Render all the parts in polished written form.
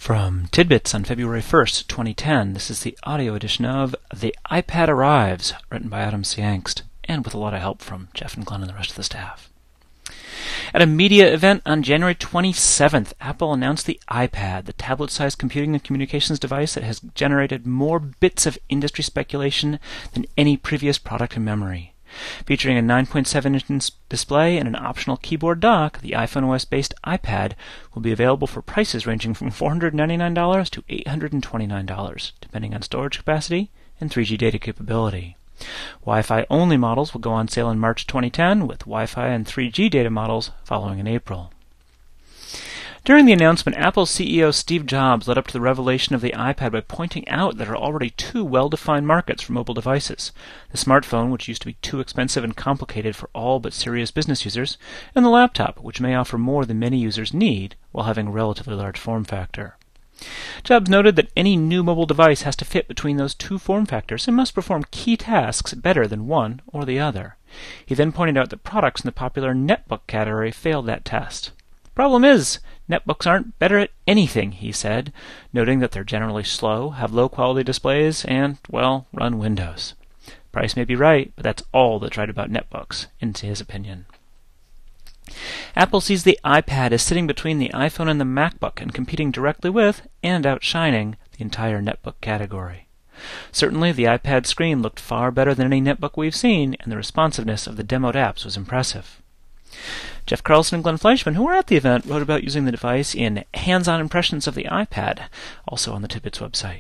From Tidbits on February 1st, 2010, this is the audio edition of The iPad Arrives, written by Adam C. Angst, and with a lot of help from Jeff and Glenn and the rest of the staff. At a media event on January 27th, Apple announced the iPad, the tablet-sized computing and communications device that has generated more bits of industry speculation than any previous product in memory. Featuring a 9.7-inch display and an optional keyboard dock, the iPhone OS-based iPad will be available for prices ranging from $499 to $829, depending on storage capacity and 3G data capability. Wi-Fi-only models will go on sale in March 2010, with Wi-Fi and 3G data models following in April. During the announcement, Apple CEO Steve Jobs led up to the revelation of the iPad by pointing out there are already two well-defined markets for mobile devices: the smartphone, which used to be too expensive and complicated for all but serious business users, and the laptop, which may offer more than many users need while having a relatively large form factor. Jobs noted that any new mobile device has to fit between those two form factors and must perform key tasks better than one or the other. He then pointed out that products in the popular netbook category failed that test. Problem is, netbooks aren't better at anything, he said, noting that they're generally slow, have low-quality displays, and, well, run Windows. Price may be right, but that's all that's right about netbooks, in his opinion. Apple sees the iPad as sitting between the iPhone and the MacBook and competing directly with, and outshining, the entire netbook category. Certainly, the iPad screen looked far better than any netbook we've seen, and the responsiveness of the demoed apps was impressive. Jeff Carlson and Glenn Fleischman, who were at the event, wrote about using the device in Hands-on Impressions of the iPad, also on the Tidbits website.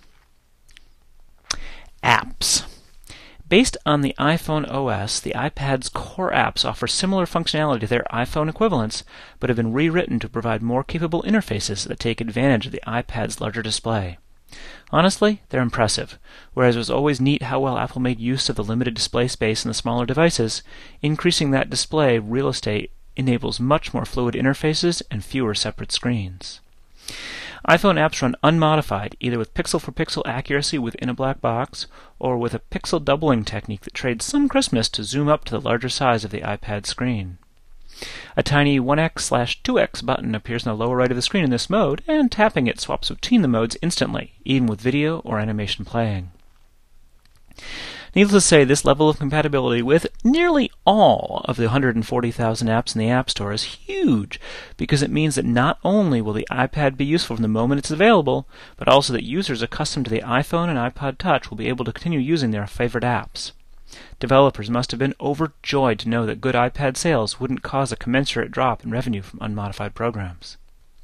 Apps. Based on the iPhone OS, the iPad's core apps offer similar functionality to their iPhone equivalents, but have been rewritten to provide more capable interfaces that take advantage of the iPad's larger display. Honestly, they're impressive. Whereas it was always neat how well Apple made use of the limited display space in the smaller devices, increasing that display real estate enables much more fluid interfaces and fewer separate screens. iPhone apps run unmodified, either with pixel-for-pixel accuracy within a black box, or with a pixel doubling technique that trades some crispness to zoom up to the larger size of the iPad screen. A tiny 1x/2x button appears in the lower right of the screen in this mode, and tapping it swaps between the modes instantly, even with video or animation playing. Needless to say, this level of compatibility with nearly all of the 140,000 apps in the App Store is huge, because it means that not only will the iPad be useful from the moment it's available, but also that users accustomed to the iPhone and iPod Touch will be able to continue using their favorite apps. Developers must have been overjoyed to know that good iPad sales wouldn't cause a commensurate drop in revenue from unmodified programs.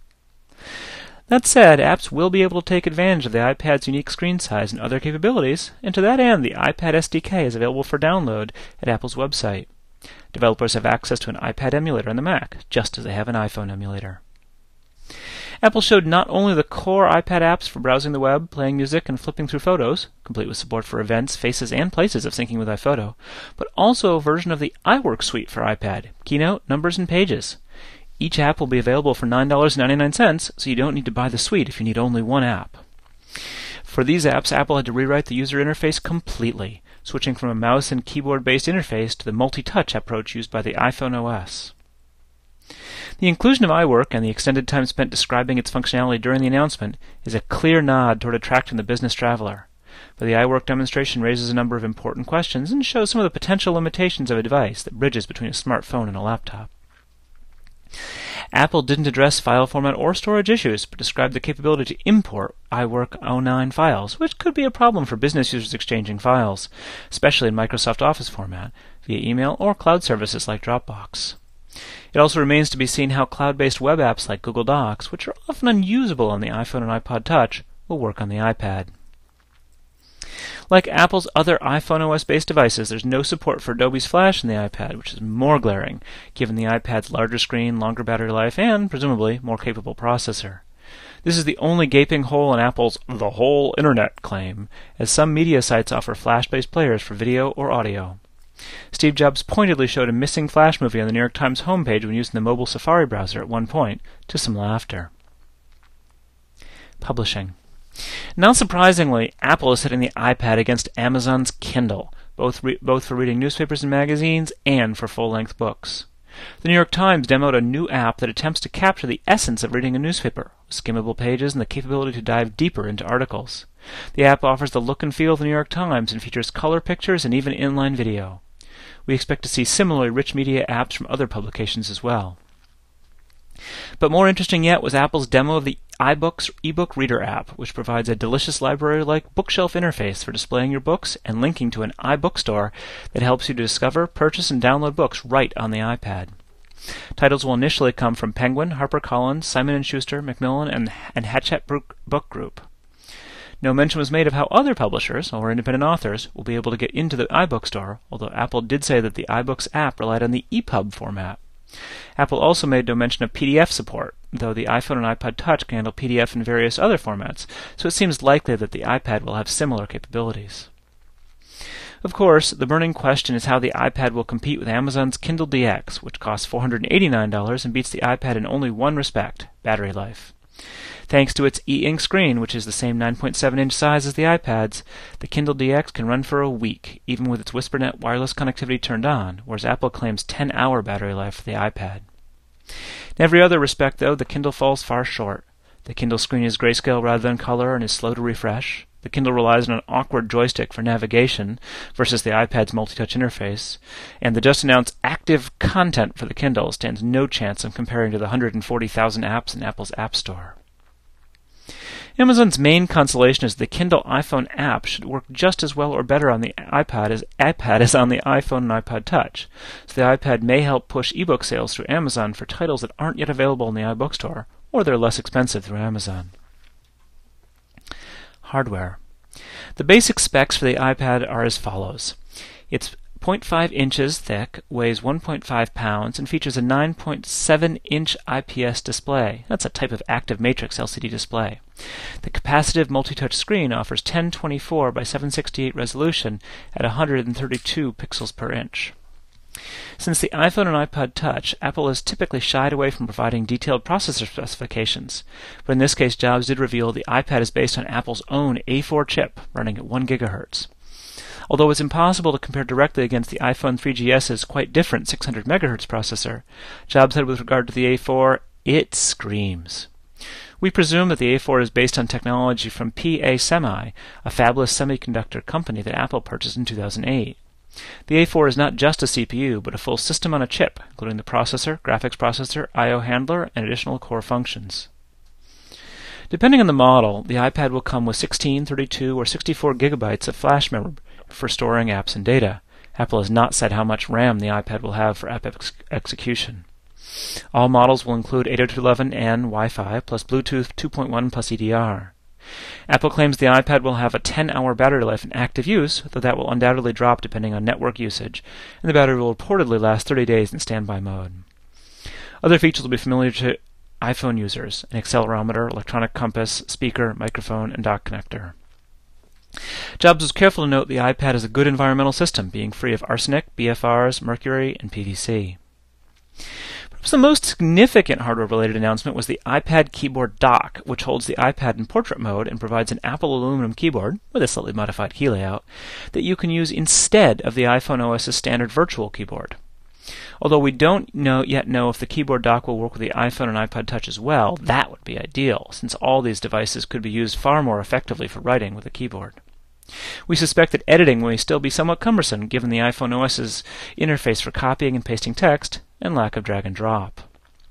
That said, apps will be able to take advantage of the iPad's unique screen size and other capabilities, and to that end, the iPad SDK is available for download at Apple's website. Developers have access to an iPad emulator on the Mac, just as they have an iPhone emulator. Apple showed not only the core iPad apps for browsing the web, playing music, and flipping through photos, complete with support for events, faces, and places of syncing with iPhoto, but also a version of the iWork suite for iPad: Keynote, Numbers, and Pages. Each app will be available for $9.99, so you don't need to buy the suite if you need only one app. For these apps, Apple had to rewrite the user interface completely, switching from a mouse and keyboard-based interface to the multi-touch approach used by the iPhone OS. The inclusion of iWork and the extended time spent describing its functionality during the announcement is a clear nod toward attracting the business traveler. But the iWork demonstration raises a number of important questions and shows some of the potential limitations of a device that bridges between a smartphone and a laptop. Apple didn't address file format or storage issues, but described the capability to import iWork 09 files, which could be a problem for business users exchanging files, especially in Microsoft Office format, via email or cloud services like Dropbox. It also remains to be seen how cloud-based web apps like Google Docs, which are often unusable on the iPhone and iPod Touch, will work on the iPad. Like Apple's other iPhone OS-based devices, there's no support for Adobe's Flash in the iPad, which is more glaring, given the iPad's larger screen, longer battery life, and, presumably, more capable processor. This is the only gaping hole in Apple's "the whole Internet" claim, as some media sites offer Flash-based players for video or audio. Steve Jobs pointedly showed a missing Flash movie on the New York Times homepage when using the mobile Safari browser at one point, to some laughter. Publishing. Not surprisingly, Apple is setting the iPad against Amazon's Kindle, both for reading newspapers and magazines and for full-length books. The New York Times demoed a new app that attempts to capture the essence of reading a newspaper, with skimmable pages and the capability to dive deeper into articles. The app offers the look and feel of the New York Times and features color pictures and even inline video. We expect to see similarly rich media apps from other publications as well. But more interesting yet was Apple's demo of the iBooks ebook reader app, which provides a delicious library-like bookshelf interface for displaying your books and linking to an iBookstore that helps you to discover, purchase, and download books right on the iPad. Titles will initially come from Penguin, HarperCollins, Simon & Schuster, Macmillan, and Hachette Book Group. No mention was made of how other publishers, or independent authors, will be able to get into the iBookstore, although Apple did say that the iBooks app relied on the EPUB format. Apple also made no mention of PDF support, though the iPhone and iPod Touch can handle PDF in various other formats, so it seems likely that the iPad will have similar capabilities. Of course, the burning question is how the iPad will compete with Amazon's Kindle DX, which costs $489 and beats the iPad in only one respect: battery life. Thanks to its e-ink screen, which is the same 9.7-inch size as the iPad's, the Kindle DX can run for a week, even with its WhisperNet wireless connectivity turned on, whereas Apple claims 10-hour battery life for the iPad. In every other respect, though, the Kindle falls far short. The Kindle screen is grayscale rather than color and is slow to refresh. The Kindle relies on an awkward joystick for navigation versus the iPad's multi-touch interface, and the just-announced active content for the Kindle stands no chance of comparing to the 140,000 apps in Apple's App Store. Amazon's main consolation is the Kindle iPhone app should work just as well or better on the iPad as on the iPhone and iPod Touch, so the iPad may help push ebook sales through Amazon for titles that aren't yet available in the iBookstore, or they're less expensive through Amazon. Hardware. The basic specs for the iPad are as follows. It's 0.5 inches thick, weighs 1.5 pounds, and features a 9.7-inch IPS display. That's a type of active matrix LCD display. The capacitive multi-touch screen offers 1024 by 768 resolution at 132 pixels per inch. Since the iPhone and iPod Touch, Apple has typically shied away from providing detailed processor specifications, but in this case Jobs did reveal the iPad is based on Apple's own A4 chip running at 1 GHz. Although it's impossible to compare directly against the iPhone 3GS's quite different 600 MHz processor, Jobs said with regard to the A4, it screams. We presume that the A4 is based on technology from PA Semi, a fabless semiconductor company that Apple purchased in 2008. The A4 is not just a CPU, but a full system on a chip, including the processor, graphics processor, I/O handler, and additional core functions. Depending on the model, the iPad will come with 16, 32, or 64 gigabytes of flash memory for storing apps and data. Apple has not said how much RAM the iPad will have for app execution. All models will include 802.11n Wi-Fi plus Bluetooth 2.1 plus EDR. Apple claims the iPad will have a 10-hour battery life in active use, though that will undoubtedly drop depending on network usage, and the battery will reportedly last 30 days in standby mode. Other features will be familiar to iPhone users: an accelerometer, electronic compass, speaker, microphone, and dock connector. Jobs was careful to note the iPad is a good environmental system, being free of arsenic, BFRs, mercury, and PVC. Perhaps the most significant hardware-related announcement was the iPad keyboard dock, which holds the iPad in portrait mode and provides an Apple aluminum keyboard, with a slightly modified key layout, that you can use instead of the iPhone OS's standard virtual keyboard. Although we don't yet know if the keyboard dock will work with the iPhone and iPod Touch as well, that would be ideal, since all these devices could be used far more effectively for writing with a keyboard. We suspect that editing may still be somewhat cumbersome given the iPhone OS's interface for copying and pasting text and lack of drag and drop.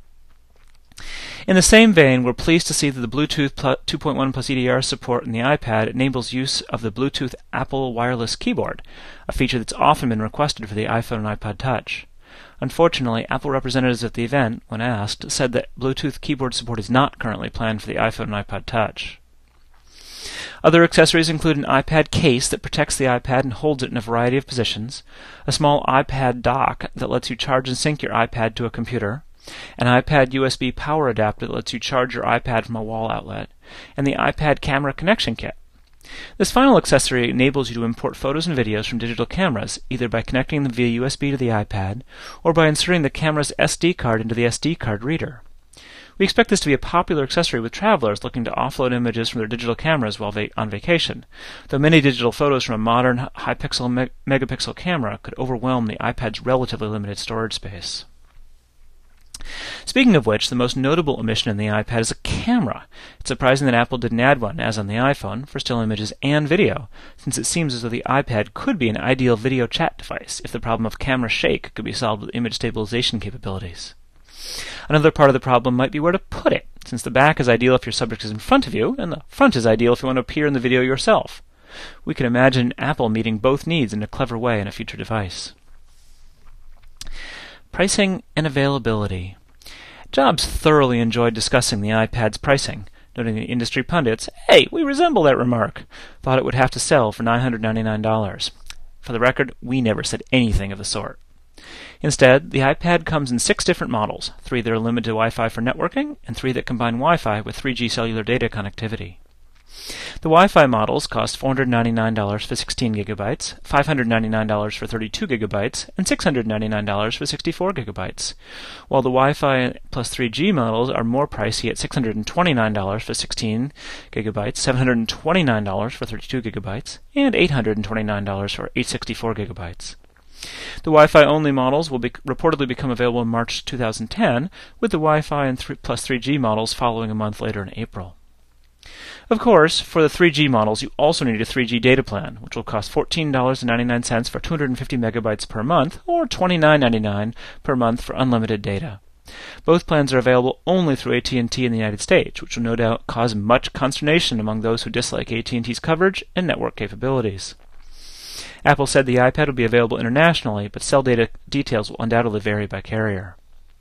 In the same vein, we're pleased to see that the Bluetooth 2.1 plus EDR support in the iPad enables use of the Bluetooth Apple wireless keyboard, a feature that's often been requested for the iPhone and iPod Touch. Unfortunately, Apple representatives at the event, when asked, said that Bluetooth keyboard support is not currently planned for the iPhone and iPod Touch. Other accessories include an iPad case that protects the iPad and holds it in a variety of positions, a small iPad dock that lets you charge and sync your iPad to a computer, an iPad USB power adapter that lets you charge your iPad from a wall outlet, and the iPad camera connection kit. This final accessory enables you to import photos and videos from digital cameras, either by connecting them via USB to the iPad, or by inserting the camera's SD card into the SD card reader. We expect this to be a popular accessory with travelers looking to offload images from their digital cameras while on vacation, though many digital photos from a modern high-pixel megapixel camera could overwhelm the iPad's relatively limited storage space. Speaking of which, the most notable omission in the iPad is a camera. It's surprising that Apple didn't add one, as on the iPhone, for still images and video, since it seems as though the iPad could be an ideal video chat device if the problem of camera shake could be solved with image stabilization capabilities. Another part of the problem might be where to put it, since the back is ideal if your subject is in front of you, and the front is ideal if you want to appear in the video yourself. We can imagine Apple meeting both needs in a clever way in a future device. Pricing and availability. Jobs thoroughly enjoyed discussing the iPad's pricing, noting that industry pundits, hey, we resemble that remark, thought it would have to sell for $999. For the record, we never said anything of the sort. Instead, the iPad comes in 6 different models, 3 that are limited to Wi-Fi for networking, and 3 that combine Wi-Fi with 3G cellular data connectivity. The Wi-Fi models cost $499 for 16 gigabytes, $599 for 32 gigabytes, and $699 for 64 gigabytes, while the Wi-Fi plus 3G models are more pricey at $629 for 16 gigabytes, $729 for 32 gigabytes, and $829 for 864 gigabytes. The Wi-Fi only models will reportedly become available in March 2010, with the Wi-Fi and plus 3G models following a month later in April. Of course, for the 3G models, you also need a 3G data plan, which will cost $14.99 for 250 megabytes per month, or $29.99 per month for unlimited data. Both plans are available only through AT&T in the United States, which will no doubt cause much consternation among those who dislike AT&T's coverage and network capabilities. Apple said the iPad will be available internationally, but cell data details will undoubtedly vary by carrier.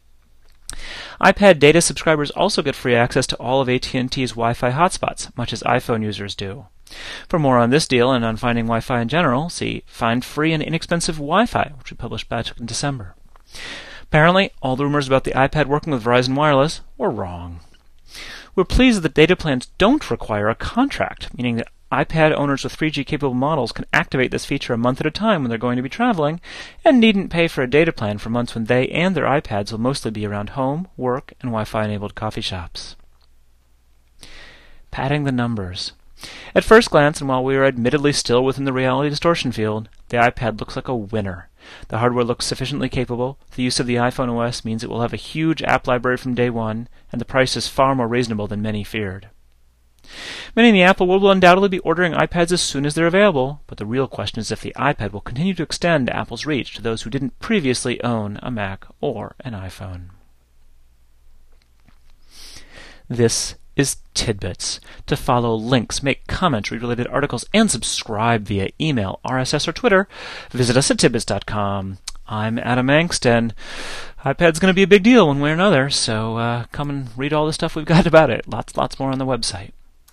iPad data subscribers also get free access to all of AT&T's Wi-Fi hotspots, much as iPhone users do. For more on this deal and on finding Wi-Fi in general, see Find Free and Inexpensive Wi-Fi, which we published back in December. Apparently, all the rumors about the iPad working with Verizon Wireless were wrong. We're pleased that data plans don't require a contract, meaning that iPad owners with 3G-capable models can activate this feature a month at a time when they're going to be traveling, and needn't pay for a data plan for months when they and their iPads will mostly be around home, work, and Wi-Fi-enabled coffee shops. Padding the numbers. At first glance, and while we are admittedly still within the reality distortion field, the iPad looks like a winner. The hardware looks sufficiently capable, the use of the iPhone OS means it will have a huge app library from day one, and the price is far more reasonable than many feared. Many in the Apple world will undoubtedly be ordering iPads as soon as they're available, but the real question is if the iPad will continue to extend Apple's reach to those who didn't previously own a Mac or an iPhone. This is Tidbits. To follow links, make comments, read related articles, and subscribe via email, RSS, or Twitter, visit us at tidbits.com. I'm Adam Engst, and iPad's going to be a big deal one way or another, so come and read all the stuff we've got about it. Lots more on the website.